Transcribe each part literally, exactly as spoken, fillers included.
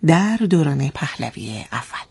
در دوران پهلوی اول.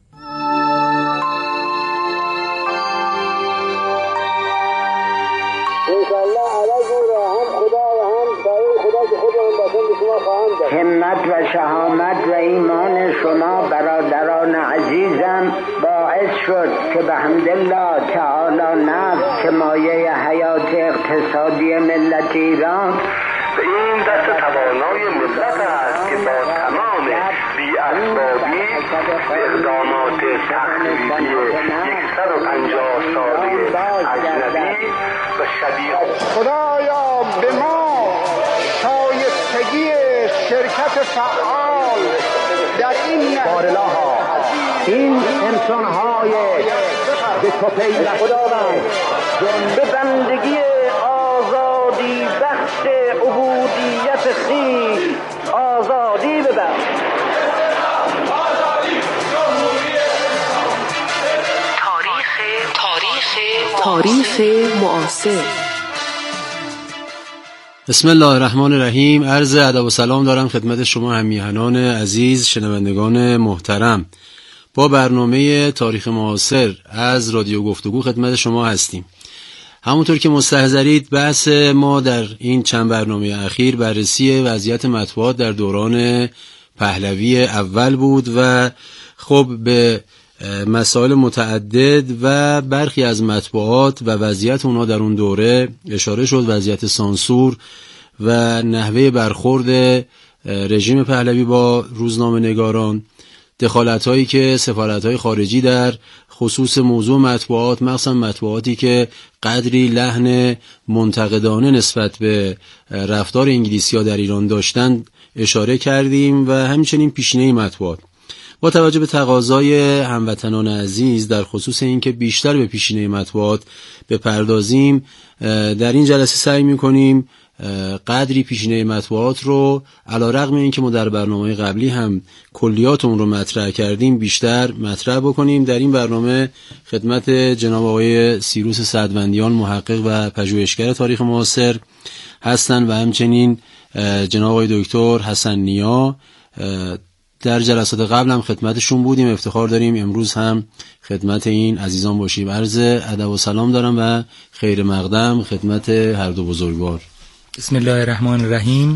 همت و شهامت و ایمان شما برادران عزیزم باعث شد که به حمدالله تعالی نفت که مایه حیات اقتصادی ملت ایران این دست توانای ملت است که با تمام بی‌اسبابی اقدامات تخریبی صد و پنجاه ساله اجنبی و شبیه خدایا به ما شایستگی شرکت فعال در این بارلاها این انسان‌های به کپی خداوند به بندگی آزادی بخش عبودیت خویش آزادی ببخش. تاریخ معاصر. بسم الله الرحمن الرحیم. عرض ادب و سلام دارم خدمت شما همیهنان عزیز، شنوندگان محترم. با برنامه تاریخ معاصر از رادیو گفتگو خدمت شما هستیم. همونطور که مستحضرید بحث ما در این چند برنامه اخیر بررسی وضعیت مطبوعات در دوران پهلوی اول بود و خب به مسائل متعدد و برخی از مطبوعات و وضعیت اونا در اون دوره اشاره شد. وضعیت سانسور و نحوه برخورد رژیم پهلوی با روزنامه نگاران، دخالت‌هایی که سفارت‌های خارجی در خصوص موضوع مطبوعات، مخصوصا مطبوعاتی که قدری لحن منتقدانه نسبت به رفتار انگلیسی‌ها در ایران داشتند اشاره کردیم و همچنین پیشینه مطبوعات. با توجه به تقاضای هموطنان عزیز در خصوص اینکه بیشتر به پیشینه مطبوعات بپردازیم، در این جلسه سعی می‌کنیم قدری پیشینه مطبوعات رو علیرغم اینکه ما در برنامه قبلی هم کلیات اون رو مطرح کردیم بیشتر مطرح بکنیم. در این برنامه خدمت جناب آقای سیروس سعدوندیان، محقق و پژوهشگر تاریخ معاصر هستند و همچنین جناب آقای دکتر حسن نیا. در جلسات قبل هم خدمتشون بودیم، افتخار داریم امروز هم خدمت این عزیزان باشیم. عرض ادب و سلام دارم و خیر مقدم خدمت هر دو بزرگوار. بسم الله الرحمن الرحیم.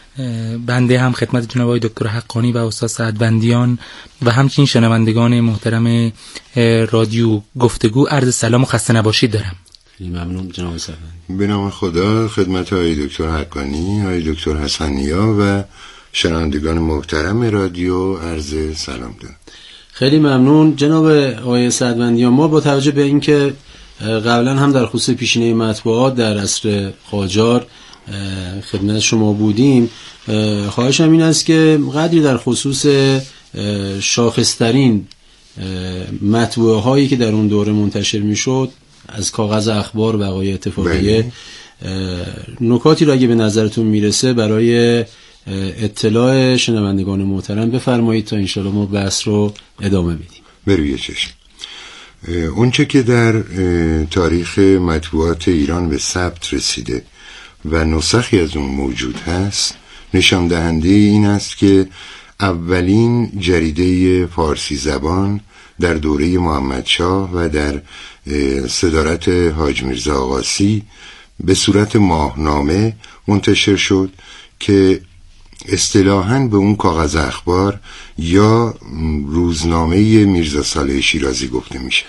بنده هم خدمت جناب آقای دکتر حقانی و استاد سعدوندیان و همچنین شنوندگان محترم رادیو گفتگو عرض سلام و خسته نباشید دارم. خیلی ممنون جناب سعدوندی. به نام خدا خدمت آقای دکتر حقانی، آقای دکتر حسن نیا و شنوندگان محترم رادیو عرض سلام دارم. خیلی ممنون جناب آقای سعدوندیان. ما با توجه به اینکه قبلا هم در خصوص پیشینه مطبوعات در عصر قاجار خدمت شما بودیم، خواهشم این است که قدری در خصوص شاخصترین مطبوعه هایی که در اون دوره منتشر میشد از کاغذ اخبار و وقایع اتفاقیه نکاتی را اگه به نظرتون میرسه برای اطلاع شنوندگان محترم بفرمایید تا انشاءالله ما بحث رو ادامه بدیم. بروی چشم. اونچه که در تاریخ مطبوعات ایران به ثبت رسیده و نسخی از اون موجود هست نشان دهنده این است که اولین جریده فارسی زبان در دوره محمدشاه و در صدارت حاج میرزا آقاسی به صورت ماهنامه منتشر شد که اصطلاحاً به اون کاغذ اخبار یا روزنامه میرزا صالح شیرازی گفته میشه.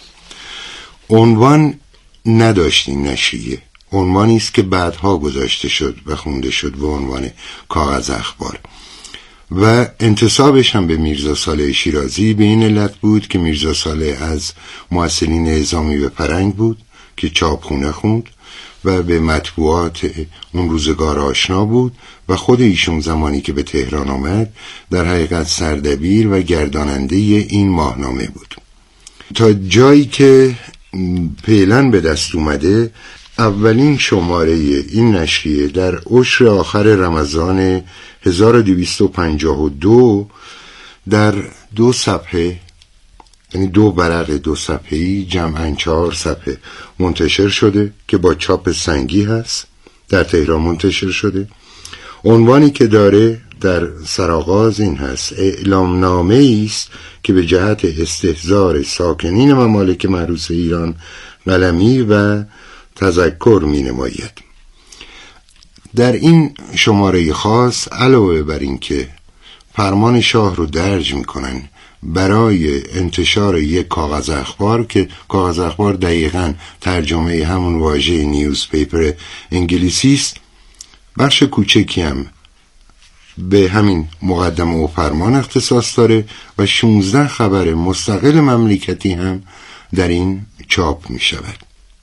عنوان نداشت این نشریه، عنوانی است که بعدها گذاشته شد و خونده شد به عنوان کاغذ اخبار و انتسابش هم به میرزا صالح شیرازی به این علت بود که میرزا صالح از مؤثرین اعزامی به فرنگ بود که چاپخونه خوند و به مطبوعات اون روزگار آشنا بود و خود ایشون زمانی که به تهران آمد در حقیقت سردبیر و گرداننده این ماهنامه بود. تا جایی که فعلا به دست اومده اولین شماره این نشریه در عشر آخر رمضان هزار و دویست و پنجاه و دو در دو صفحه، یعنی دو ورق دو صفحه‌ای جمعاً چهار صفحه منتشر شده که با چاپ سنگی هست، در تهران منتشر شده. عنوانی که داره در سرآغاز این هست: اعلام نامه است که به جهت استحضار ساکنین ممالک محروس ایران قلمی و تذکر می نماید. در این شماره خاص علاوه بر این که فرمان شاه رو درج می کنن برای انتشار یک کاغذ اخبار که کاغذ اخبار دقیقاً ترجمه همون واژه نیوز پیپر انگلیسی است، بخش کوچکی هم به همین مقدمه و فرمان اختصاص داره و شانزده خبر مستقل مملکتی هم در این چاپ می شود.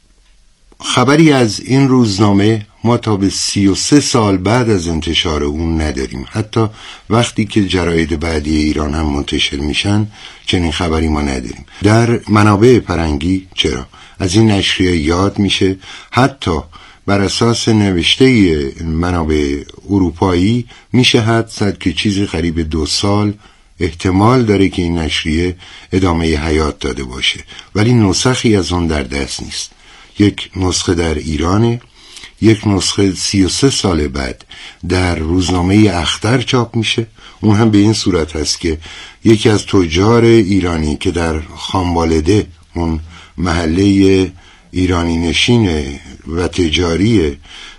خبری از این روزنامه ما تا به سی و سه سال بعد از انتشار اون نداریم. حتی وقتی که جراید بعدی ایران هم منتشر میشن چنین خبری ما نداریم. در منابع فرنگی چرا؟ از این نشریه یاد میشه. حتی بر اساس نوشته منابع اروپایی میشه حد زد که چیزی قریب دو سال احتمال داره که این نشریه ادامه حیات داده باشه، ولی نسخی از اون در دست نیست. یک نسخه در ایرانه، یک نسخه سی و سه سال بعد در روزنامه اختر چاپ میشه. اون هم به این صورت هست که یکی از تجار ایرانی که در خانوالده، اون محله ایرانی نشین و تجاری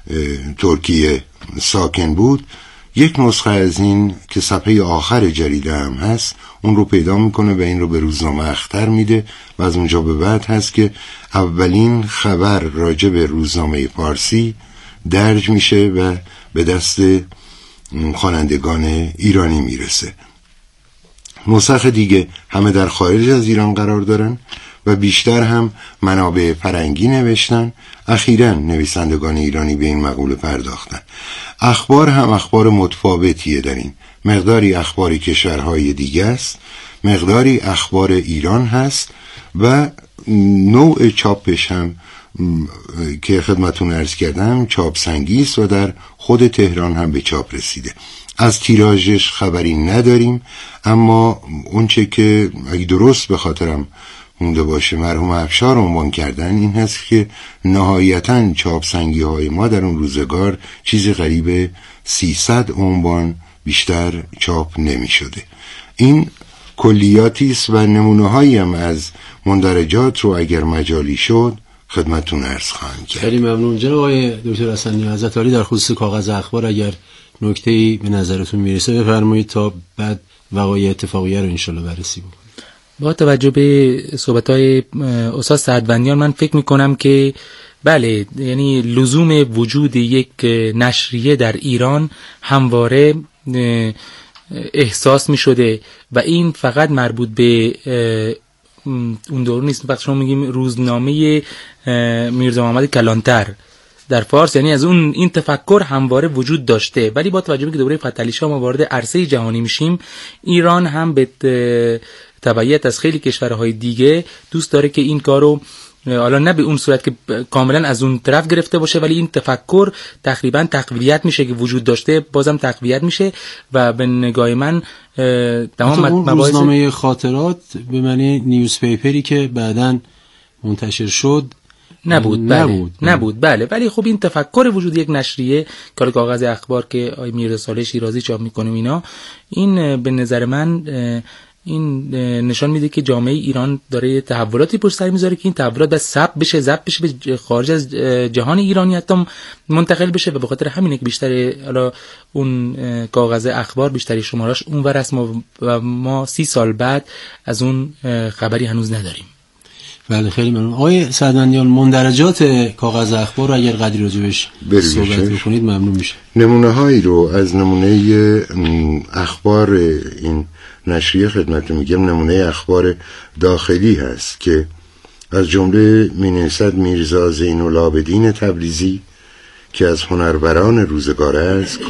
ترکیه ساکن بود، یک نسخه از این که صفحه آخر جریده هم هست اون رو پیدا میکنه و این رو به روزنامه اختر میده و از اونجا به بعد هست که اولین خبر راجع به روزنامه فارسی درج میشه و به دست خوانندگان ایرانی میرسه. نسخ دیگه همه در خارج از ایران قرار دارن و بیشتر هم منابع فرنگی نوشتن. اخیراً نویسندگان ایرانی به این مقوله پرداختن. اخبار هم اخبار متفاوتیه داریم. مقداری اخباری کشورهای دیگه است، مقداری اخبار ایران هست و نوع چاپش هم که خدمتون عرض کردم چاپ سنگی است و در خود تهران هم به چاپ رسیده. از تیراژش خبری نداریم، اما اونچه که اگه درست به خاطرم مونده باشه مرحوم افشار عنوان کردن این هست که نهایتاً چاپ سنگی های ما در اون روزگار چیزی قریب سیصد عنوان بیشتر چاپ نمی شده. این کلیاتی است و نمونه هایی هم از مندرجات رو اگر مجالی شد خدمتتون عرض خواهم کرد. خیلی ممنون جناب آقای دکتر حسن نیازت‌عالی. در خصوص کاغذ اخبار اگر نکته‌ای به نظرتون میرسه بفرمایید تا بعد وقایع اتفاقیه رو انشالله بررسی بکنیم. با توجه به صحبت‌های استاد سعدبندیان من فکر می‌کنم که بله، یعنی لزوم وجود یک نشریه در ایران همواره احساس می‌شده و این فقط مربوط به اون دور نیست. وقتی شما میگیم روزنامه میرزا محمد کلانتر در فارس، یعنی از اون این تفکر همواره وجود داشته، ولی با توجه به که دوره فتحعلی شاه ما وارد عرصه جهانی میشیم، ایران هم به تبعیت از خیلی کشورهای دیگه دوست داره که این کارو حالا نه به اون صورت که کاملا از اون طرف گرفته باشه، ولی این تفکر تقریبا تقویت میشه که وجود داشته بازم تقویت میشه و به نگاه من تمام مباحث روزنامه خاطرات به معنی نیوز پیپری که بعداً منتشر شد نبود. بله. نبود نبود بله، ولی خب این تفکر وجود یک نشریه کار کاغذ اخبار که آقای میرزا صالح شیرازی چاپ میکنه اینا، این به نظر من این نشان میده که جامعه ایران داره تحولاتی پشت سر میذاره که این تحولات باید ثبت بشه، ضبط بشه به خارج از جهان ایرانی حتی منتقل بشه و به خاطر همینه که بیشتر حالا اون کاغذ اخبار بیشتری شمارش اون ور است و ما سی سال بعد از اون خبری هنوز نداریم. بله خیلی ممنون. آقای سعدبندیان مندرجات کاغذ اخبار رو اگر قدری راجبش صحبت بکنید ممنون میشه. نمونه هایی رو از نمونه اخبار این نشریه خدمتتون میگم. نمونه اخبار داخلی هست که از جمله مینویسد میرزا زین العابدین تبریزی که از هنروران روزگار است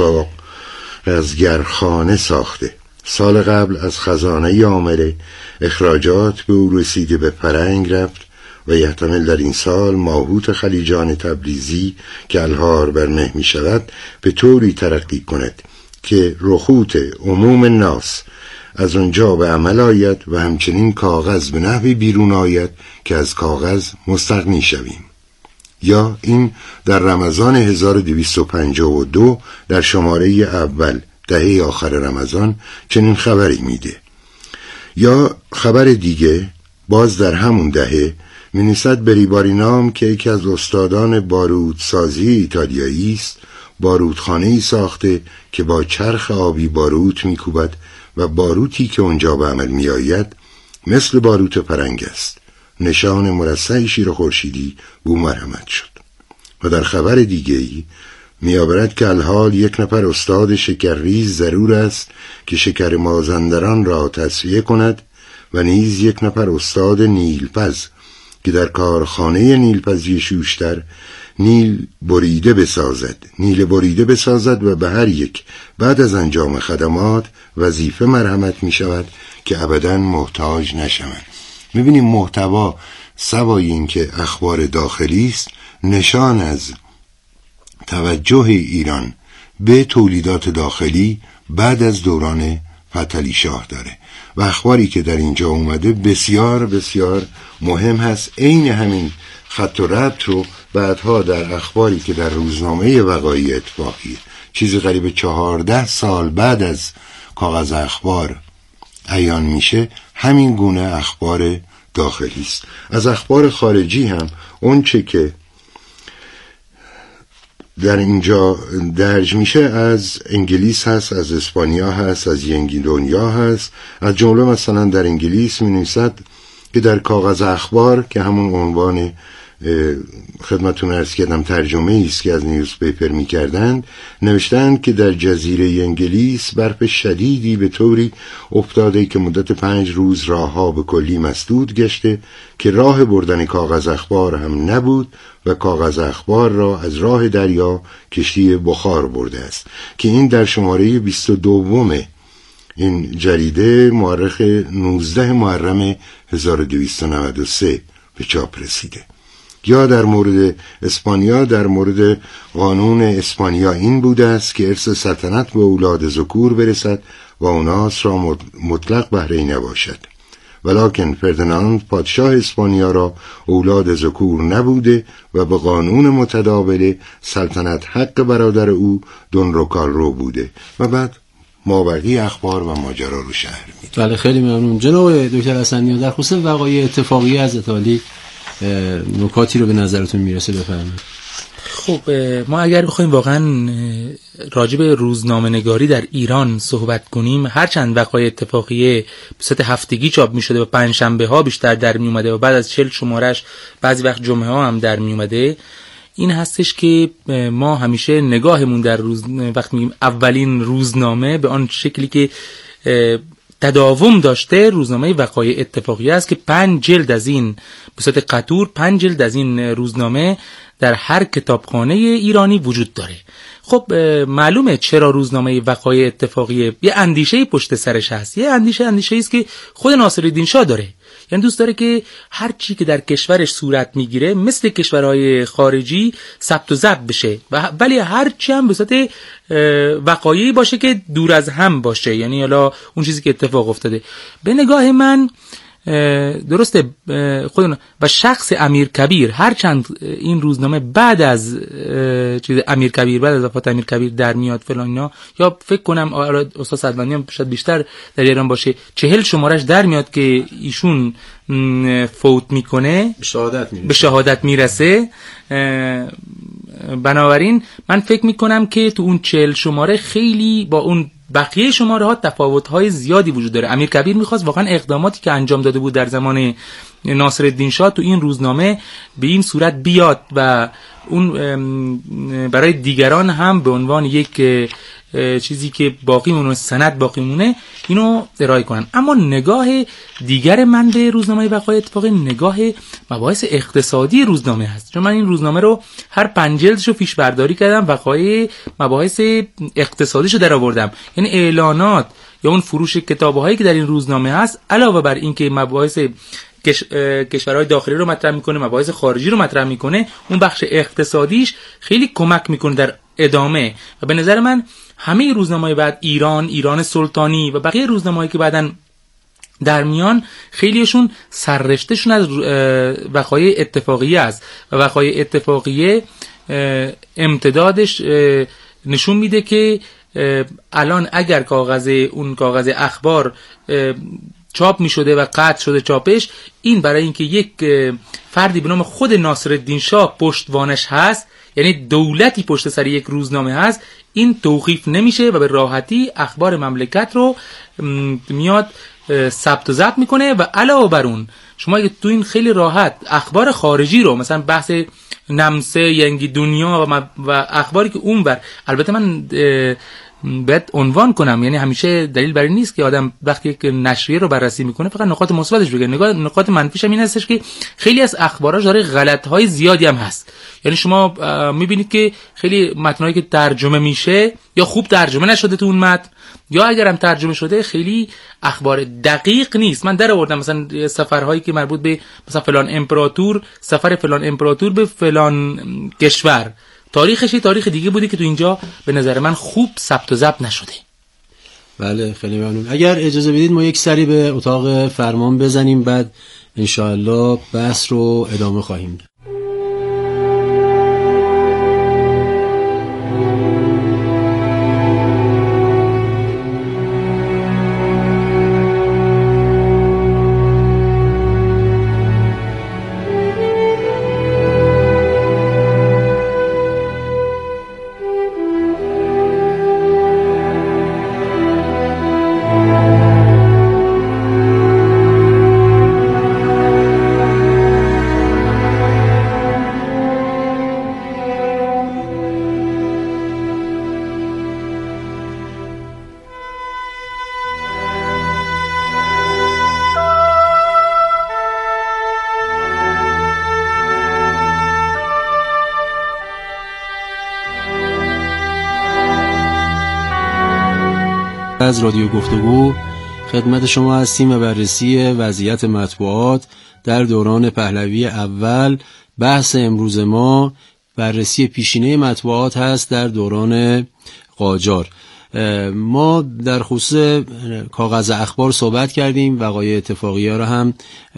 کاغذگرخانه ساخته. سال قبل از خزانه عامله اخراجات به او رسیده به فرنگ رفت و یحتمل در این سال ماهوت خلیجان تبریزی که الهار بر مه می شود به طوری ترقی کند که رخوت عموم ناس از اونجا به عمل آید و همچنین کاغذ به نحوی بیرون آید که از کاغذ مستغنی شویم. یا این در رمضان هزار و دویست و پنجاه و دو در شماره اول دهه آخر رمضان چنین خبری میده. یا خبر دیگه باز در همون دهه می‌نویسد بریبارینام که یکی از استادان بارودسازی ایتالیایی است، بارودخانه‌ای ساخته که با چرخ آبی باروت می‌کوبد و باروتی که اونجا به عمل می‌آید مثل باروت پرنگ است. نشان مرصع شیر خورشیدی بو مرحمت شد. و در خبر دیگه‌ای می‌آورد که الحال یک نفر استاد شکرریز ضرور است که شکر مازندران را تصفیه کند و نیز یک نفر استاد نیلپز که در کارخانه نیلپزی شوشتر نیل بریده بسازد نیل بریده بسازد و به هر یک بعد از انجام خدمات وظیفه مرحمت می شود که ابداً محتاج نشوند. می بینیم محتوا سوای این که اخبار داخلی است، نشان از توجه ایران به تولیدات داخلی بعد از دوران فتحعلی شاه داره و اخباری که در اینجا اومده بسیار بسیار مهم هست. عین همین خط و ربط رو بعدها در اخباری که در روزنامه وقایع اتفاقی چیزی قریب چهارده سال بعد از کاغذ اخبار عیان میشه، همین گونه اخبار داخلی است. از اخبار خارجی هم اون چه که در اینجا درج میشه از انگلیس هست، از اسپانیا هست، از ینگی دنیا هست. از جمله مثلا در انگلیس می نویسد که در کاغذ اخبار که همون عنوان خدمتون عرض کردم ترجمه است که از نیوز پیپر می کردند، نوشتند که در جزیره انگلیس برف شدیدی به طوری افتاده که مدت پنج روز راهها به کلی مسدود گشته که راه بردن کاغذ اخبار هم نبود و کاغذ اخبار را از راه دریا کشتی بخار برده است، که این در شماره بیست و دو این جریده مورخ نوزده محرم هزار و دویست و نود و سه به چاپ رسیده. یا در مورد اسپانیا، در مورد قانون اسپانیا این بوده است که ارث سلطنت به اولاد ذکور برسد و اوناس را مطلق بهره نباشد، ولکن فردیناند پادشاه اسپانیا را اولاد ذکور نبوده و به قانون متداول سلطنت حق برادر او دون روکالرو بوده. و بعد مابقی اخبار و ماجرا رو شهر می‌دید. بله خیلی ممنون جناب دکتر حسنی. در خصوص وقایع اتفاقی از ایتالی نکاتی رو به نظرتون میرسه بفرمایید. خب ما اگر بخوایم واقعا راجع به روزنامه نگاری در ایران صحبت کنیم، هرچند وقایع اتفاقیه به صورت هفتگی چاپ می شده و پنج شنبه ها بیشتر در می اومده و بعد از چهل شمارش بعضی وقت جمعه ها هم در می اومده، این هستش که ما همیشه نگاهمون در روز وقت میگیم اولین روزنامه به آن شکلی که تداوم داشته روزنامه وقایع اتفاقیه است که پنج جلد از این به صورت قطور پنج جلد از این روزنامه در هر کتابخانه ایرانی وجود داره. خب معلومه چرا روزنامه وقایع اتفاقیه یه اندیشه پشت سرش هست. یه اندیشه اندیشه است که خود ناصرالدین شاه داره، یعنی دوست داره که هر چی که در کشورش صورت میگیره مثل کشورهای خارجی ثبت و ضبط بشه، ولی هر چی هم به صورت وقایعی باشه که دور از هم باشه، یعنی حالا اون چیزی که اتفاق افتاده. به نگاه من درسته خودم و شخص امیر کبیر، هرچند این روزنامه بعد از چیز امیر کبیر بعد از وفات امیر کبیر در میاد فلان اینا، یا فکر کنم استاد سعدبندی هم شاید بیشتر در ایران باشه، چهل شمارش در میاد که ایشون فوت میکنه، به شهادت میرسه, به شهادت میرسه. بنابراین من فکر میکنم که تو اون چهل شماره خیلی با اون بقیه شماره ها تفاوت‌های زیادی وجود داره. امیر کبیر میخواست واقعا اقداماتی که انجام داده بود در زمان ناصرالدین شاه تو این روزنامه به این صورت بیاد و اون برای دیگران هم به عنوان یک چیزی که باقی مونه، سند باقی مونه، اینو ارائه کنن. اما نگاه دیگر من به روزنامه وقایع اتفاقی نگاه مباحث اقتصادی روزنامه هست، چون من این روزنامه رو هر پنج جلدشو پیش برداری کردم، وقایع مباحث اقتصادیشو در آوردم، یعنی اعلانات یا اون فروش کتاب‌هایی که در این روزنامه هست، علاوه بر این که مباحث کش... کشورهای داخلی رو مطرح میکنه، مباحث خارجی رو مطرح میکنه، اون بخش اقتصادیش خیلی کمک میکنه در ادامه. و به نظر من همه روزنامه‌های بعد ایران، ایران سلطانی و بقیه روزنامه‌هایی که بعداً در میان خیلیشون سررشتهشون از وقایع اتفاقیه است و وقایع اتفاقیه امتدادش نشون میده که الان اگر کاغذ اون کاغذ اخبار چاپ می شده و قطع شده چاپش، این برای اینکه یک فردی به نام خود ناصرالدین شاه پشتوانش هست، یعنی دولتی پشت سر یک روزنامه هست، این توقیف نمیشه و به راحتی اخبار مملکت رو میاد ثبت و ضبط میکنه. و علاوه بر اون شما اگه تو این خیلی راحت اخبار خارجی رو، مثلا بحث نمسه، ینگی دنیا و, و اخباری که اونور، البته من باید عنوان کنم، یعنی همیشه دلیل بر این نیست که آدم وقتی یک نشریه رو بررسی میکنه فقط نکات مثبتش بگه، نگاه نکات منفیش هم این هستش که خیلی از اخباراش داره غلط‌های زیادی هم هست. یعنی شما میبینید که خیلی متنایی که ترجمه میشه یا خوب ترجمه نشده تو اون متن، یا اگر هم ترجمه شده خیلی اخبار دقیق نیست. من در آوردم مثلا سفرهایی که مربوط به مثلا فلان امپراتور، سفر فلان امپراتور به فلان کشور، تاریخش یه تاریخ دیگه بوده که تو اینجا به نظر من خوب ثبت و ضبط نشده. بله خیلی ممنون. اگر اجازه بدید ما یک سری به اتاق فرمان بزنیم، بعد انشاءالله بحث رو ادامه خواهیم داد. از رادیو گفتگو خدمت شما هستیم و بررسی وضعیت مطبوعات در دوران پهلوی اول. بحث امروز ما بررسی پیشینه مطبوعات هست در دوران قاجار. ما در خصوص کاغذ اخبار صحبت کردیم، وقایع اتفاقیه را هم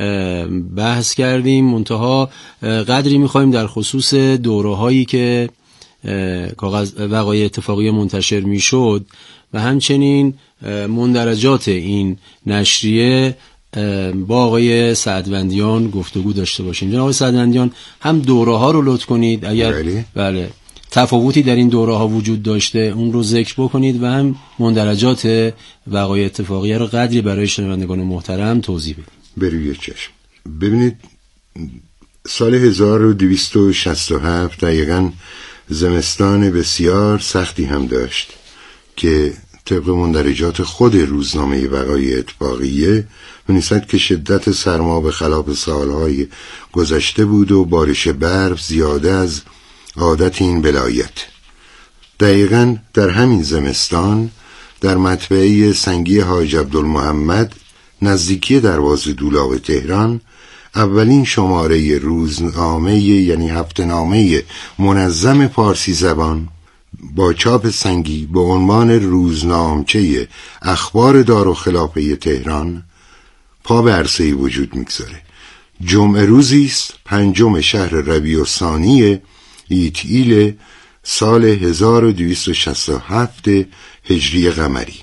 بحث کردیم، منتها قدری می‌خوایم در خصوص دوره‌هایی که کاغذ وقایع اتفاقیه منتشر میشد و همچنین مندرجات این نشریه با آقای سعدوندیان گفتگو داشته باشیم. جناب آقای سعدوندیان، هم دوره ها رو لطف کنید اگر بله, بله تفاوتی در این دوره ها وجود داشته اون رو ذکر بکنید و هم مندرجات وقایع اتفاقیه رو قدری برای شنوندگان محترم توضیح بدید. بروی چشم. ببینید سال هزار و دویست و شصت و هفت دقیقاً زمستان بسیار سختی هم داشت که طبق مندرجات خود روزنامه وقایع اتفاقیه می‌نویسد که شدت سرما به خلاف سالهای گذشته بود و بارش برف زیاده از عادت این ولایت. دقیقاً در همین زمستان در مطبعه سنگی حاج عبدالمحمد نزدیکی دروازه دولاب تهران اولین شماره روزنامه یعنی هفته‌نامه منظم پارسی زبان با چاپ سنگی به عنوان روزنامچه اخبار دارالخلافه تهران پا به عرصه وجود میگذاره. جمعه روزی است پنجم شهر ربیع الثانی ایتیل سال هزار و دویست و شصت و هفت هجری قمری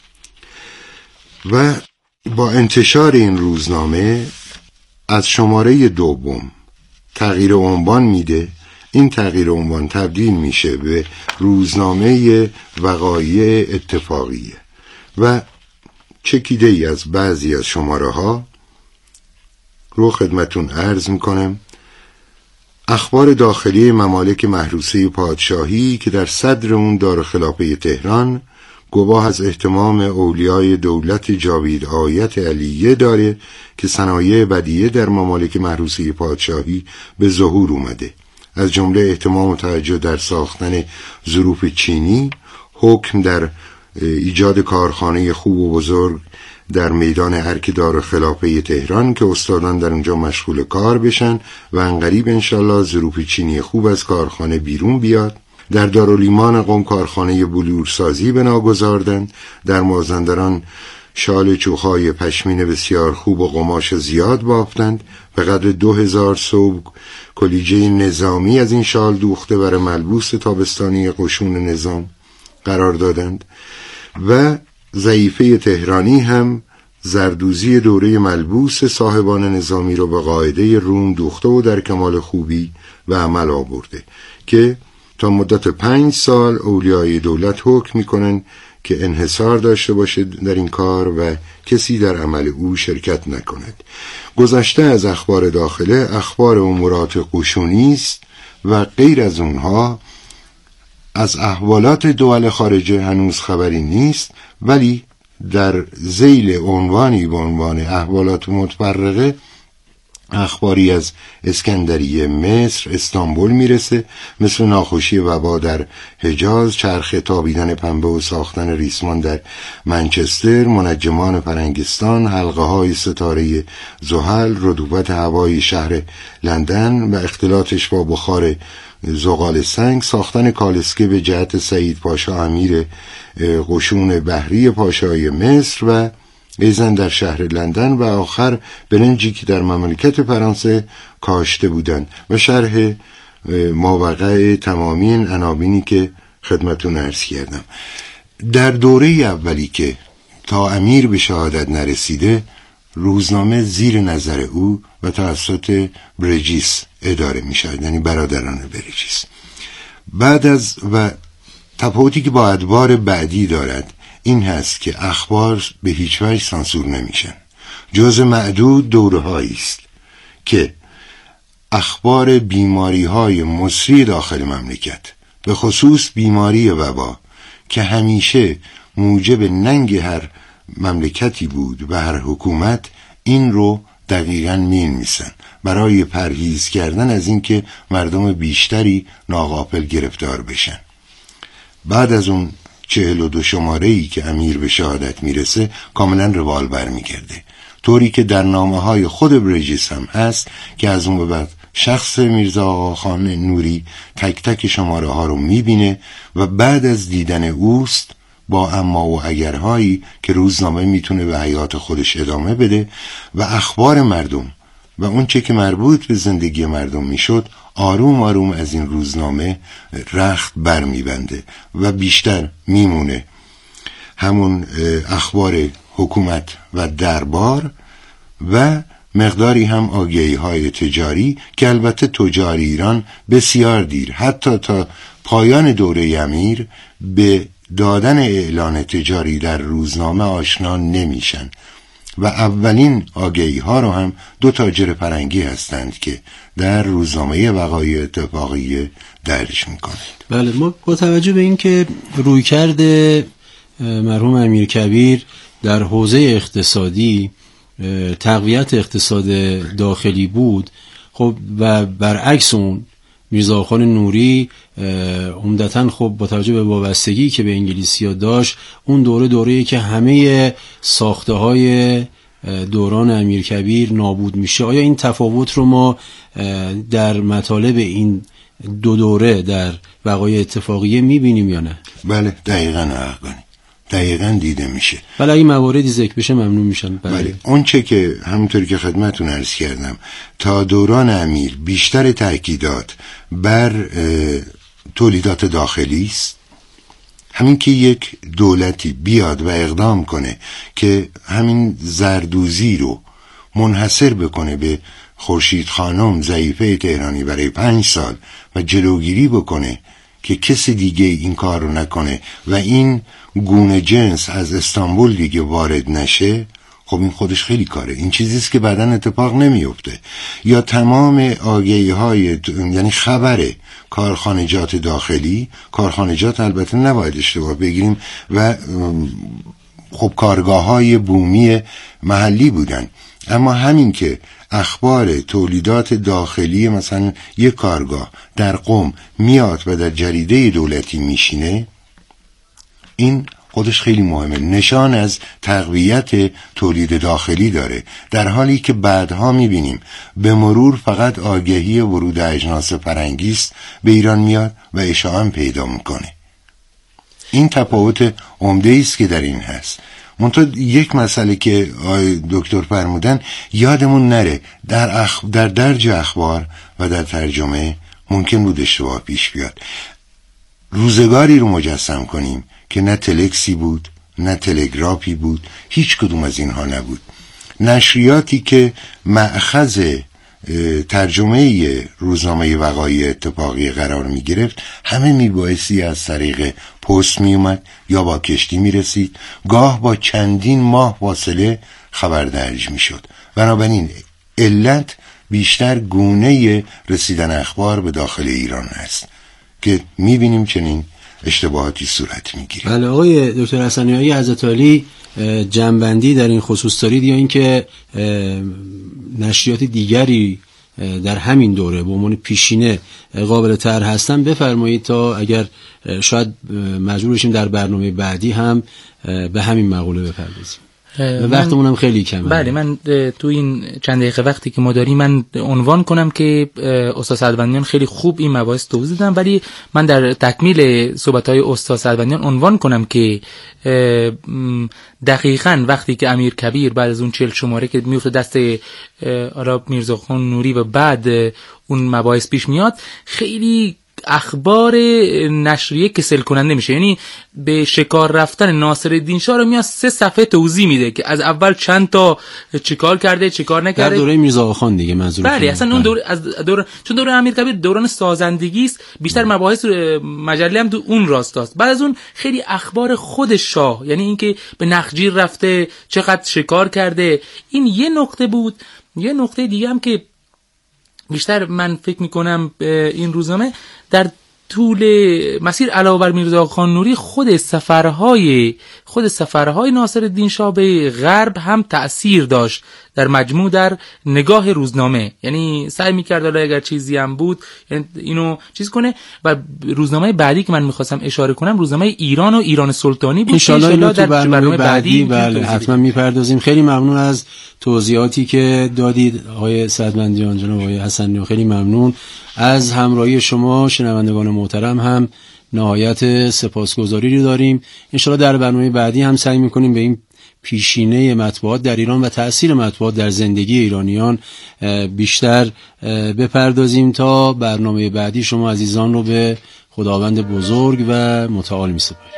و با انتشار این روزنامه از شماره دوم تغییر عنوان میده. این تغییر عنوان تبدیل میشه به روزنامه وقایع اتفاقیه و چکیده ای از بعضی از شماره ها رو خدمتون عرض میکنم. اخبار داخلی ممالک محروسه پادشاهی که در صدر اون دارالخلافه تهران گواه از اهتمام اولیای دولت جاوید آیت علیه داره که صنایع بدیعه در ممالک محروسه پادشاهی به ظهور اومده، از جمله اهتمام و توجه در ساختن ظروف چینی، حکم در ایجاد کارخانه خوب و بزرگ در میدان ارک دارالخلافه تهران که استادان در اونجا مشغول کار بشن و انقریب انشالله ظروف چینی خوب از کارخانه بیرون بیاد. در دارالایمان قم کارخانه بلورسازی بنا گذاردند. در مازندران شال چوخای پشمین بسیار خوب و قماش زیاد بافتند. به قدر دو هزار ثوب کلیجه نظامی از این شال دوخته برای ملبوس تابستانی قشون نظام. قرار دادند و ضعیفه تهرانی هم زردوزی دوره ملبوس صاحبان نظامی رو به قاعده روم دوخته و در کمال خوبی و عمل آورده که تا مدت پنج سال اولیای دولت حکم میکنن که انحصار داشته باشه در این کار و کسی در عمل او شرکت نکند. گذشته از اخبار داخله، اخبار امورات قشونی است و غیر از اونها از احوالات دول خارجه هنوز خبری نیست، ولی در ذیل عنوانی به عنوان احوالات متفرقه اخباری از اسکندریه، مصر، استانبول میرسه، مثل ناخوشی وبا در حجاز، چرخ تابیدن پنبه و ساختن ریسمان در منچستر، منجمان فرنگستان، حلقه های ستاره زحل، رطوبت هوای شهر لندن و اختلاطش با بخار زغال سنگ، ساختن کالسکه به جهت سعید پاشا امیر قشون بحری پاشای مصر و ایزن در شهر لندن و آخر برنجی که در مملکت فرانسه کاشته بودند و شرح ماوقع تمامی این عناوینی که خدمتون عرض کردم. در دوره اولی که تا امیر به شهادت نرسیده، روزنامه زیر نظر او و توسط برجیس اداره می شود، یعنی برادران برجیس. بعد از و تفاوتی که با ادوار بعدی دارد این هست که اخبار به هیچ وجه سانسور نمیشن. جز معدود دوره‌هایی است که اخبار بیماری های مصری داخل مملکت، به خصوص بیماری وبا که همیشه موجب ننگ هر مملکتی بود و هر حکومت، این رو دقیقاً می‌نویسن برای پرهیز کردن از اینکه مردم بیشتری ناغافل گرفتار بشن. بعد از اون چهل و دو شماره‌ای که امیر به شهادت میرسه کاملا روال برمیگرده، طوری که در نامه های خود برجیس هم هست که از اون به بعد شخص میرزا آقاخان نوری تک تک شماره ها رو میبینه و بعد از دیدن اوست با اما و اگرهایی که روزنامه میتونه به حیات خودش ادامه بده و اخبار مردم و اون چه که مربوط به زندگی مردم میشد آروم آروم از این روزنامه رخت بر میبنده و بیشتر میمونه همون اخبار حکومت و دربار و مقداری هم آگهی های تجاری که البته تجار ایران بسیار دیر، حتی تا پایان دوره امیر، به دادن اعلان تجاری در روزنامه آشنا نمیشن و اولین آگهی ها رو هم دو تاجر فرنگی هستند که در روزنامه وقایع اتفاقیه درج میکنند. بله، ما با توجه به این که رویکرد مرحوم امیرکبیر در حوزه اقتصادی تقویت اقتصاد داخلی بود، خب و برعکس اون میرزاخان نوری عمدتاً خب با توجه به وابستگی که به انگلیسی‌ها داشت، اون دوره دوره‌ای که همه ساخته‌های دوران امیرکبیر نابود میشه. آیا این تفاوت رو ما در مطالب این دو دوره در وقایع اتفاقیه میبینیم یا نه؟ بله، دقیقاً حقانی دقیقاً دیده میشه. بله، اگه مواردی ذکر بشه ممنون میشم. بله, بله. اون چه که همونطوری که خدمتتون عرض کردم تا دوران امیر بیشتر تاکیدات بر تولیدات داخلی است. همین که یک دولتی بیاد و اقدام کنه که همین زردوزی رو منحصر بکنه به خورشید خانم ضعیفه تهرانی برای پنج سال و جلوگیری بکنه که کسی دیگه این کار رو نکنه و این گونه جنس از استانبول دیگه وارد نشه، خب این خودش خیلی کاره. این چیزیست که بعداً اتفاق نمیفته. یا تمام آگهی های یعنی خبر کارخانجات داخلی، کارخانجات البته نباید اشتباه بگیریم و خب کارگاه های بومی محلی بودن، اما همین که اخبار تولیدات داخلی مثلا یک کارگاه در قم میاد و در جریده دولتی میشینه، این خودش خیلی مهمه، نشان از تقویت تولید داخلی داره، در حالی که بعدها میبینیم به مرور فقط آگهی ورود اجناس فرنگی است به ایران میاد و اشاعه پیدا میکنه. این تفاوت عمده است که در این هست. منتها یک مسئله که آقای دکتر فرمودن یادمون نره، در, اخ... در درج اخبار و در ترجمه ممکن بود اشتباه پیش بیاد. روزگاری رو مجسم کنیم که نه تلکسی بود نه تلگرافی بود، هیچ کدوم از اینها نبود. نشریاتی که مأخذ ترجمه روزنامه وقایع اتفاقی قرار می گرفت همه می بایستی از طریق پست می اومد یا با کشتی می رسید، گاه با چندین ماه فاصله خبر درج می شد. بنابراین علت بیشتر گونه رسیدن اخبار به داخل ایران است که می بینیم چنین اشتباهاتی صورت می گیره. بله آقای دکتر حسنی‌آقایی حضرتعالی جنبندی در این خصوص دارید یا اینکه نشریات دیگری در همین دوره به عنوان پیشینه قابل طرح هستن بفرمایید تا اگر شاید مجبور بشیم در برنامه بعدی هم به همین مقوله بپردازیم. وقتمون هم خیلی کمه. بله من تو این چند دقیقه وقتی که ما داریم من عنوان کنم که استاد سعدبندیان خیلی خوب این مباحث توضیح دادن، ولی من در تکمیل صحبت‌های استاد سعدبندیان عنوان کنم که دقیقاً وقتی که امیر کبیر بعد از اون چهل شماره که میفته دست آلا میرزاخان نوری و بعد اون مباحث پیش میاد، خیلی اخبار نشریه کسل کننده میشه. یعنی به شکار رفتن ناصرالدین شاه رو میاد سه صفحه توضیح میده که از اول چند تا چیکار کرده چیکار نکرده در دوره میرزا خان دیگه منظور. بله اصلا اون دوره از دوره چون دوره امیرکبیر دوران سازندگی است، بیشتر مباحث مجله هم تو اون راستاست. بعد از اون خیلی اخبار خود شاه، یعنی اینکه به نخجیر رفته چقدر شکار کرده، این یه نقطه بود. یه نقطه دیگه هم که بیشتر من فکر میکنم این روزنامه در طول مسیر علاوه بر میرزا خان نوری خود سفرهای خود سفرهای ناصرالدین شاه به غرب هم تأثیر داشت در مجموع در نگاه روزنامه. یعنی سعی میکرد حالا اگر چیزی هم بود یعنی اینو چیز کنه. و روزنامه بعدی که من میخواستم اشاره کنم روزنامه ایران و ایران سلطانی بود. انشالله اینو در برنامه بعدی بله حتما میپردازیم. خیلی ممنون از توضیحاتی که دادید آقای سعدبندیان، جناب آقای حسنی، خیلی ممنون از همراهی شما. شنوندگان محترم هم نهایت سپاسگزاری رو داریم. انشالله در برنامه بعدی هم سعی میکنیم به این پیشینه مطبوعات در ایران و تأثیر مطبوعات در زندگی ایرانیان بیشتر بپردازیم. تا برنامه بعدی شما عزیزان رو به خداوند بزرگ و متعال می‌سپاریم.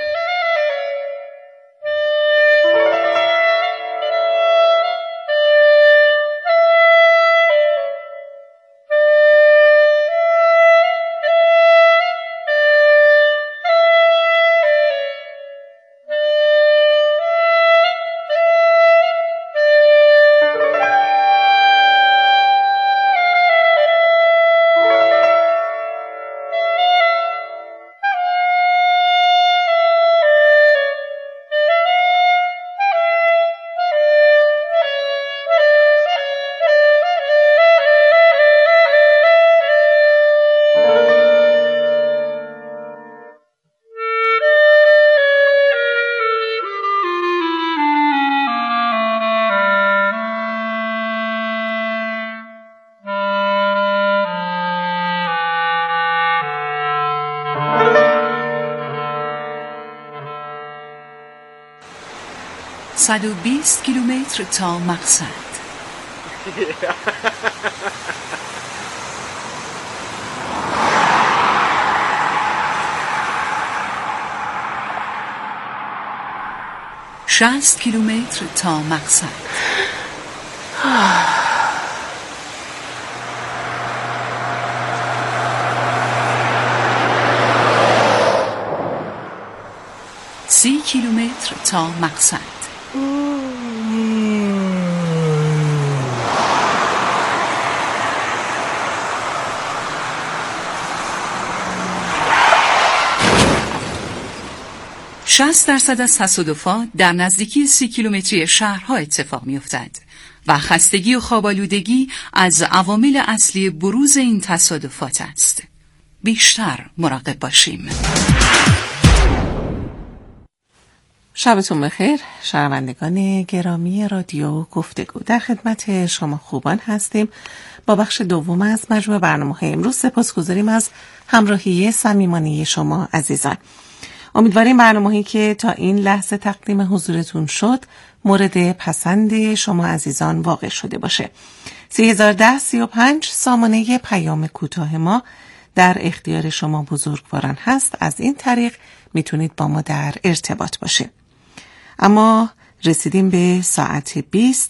صد و بیست کیلومتر تا مقصد. شصت کیلومتر تا مقصد. سی کیلومتر تا مقصد. شصت درصد از تصادفات در نزدیکی سی کیلومتری شهرها اتفاق می‌افتد و خستگی و خواب‌آلودگی از عوامل اصلی بروز این تصادفات است. بیشتر مراقب باشیم. شبتون بخیر شنوندگان گرامی رادیو گفتگو، در خدمت شما خوبان هستیم با بخش دوم از مجموع برنامه‌های امروز. سپاسگزاریم از همراهی صمیمانه شما عزیزان. امیدواریم برنامه‌ای که تا این لحظه تقدیم حضورتون شد مورد پسند شما عزیزان واقع شده باشه. سه هزار و ده سی و پنج سامانه پیام کوتاه ما در اختیار شما بزرگواران هست. از این طریق میتونید با ما در ارتباط باشید. اما رسیدیم به ساعت بیست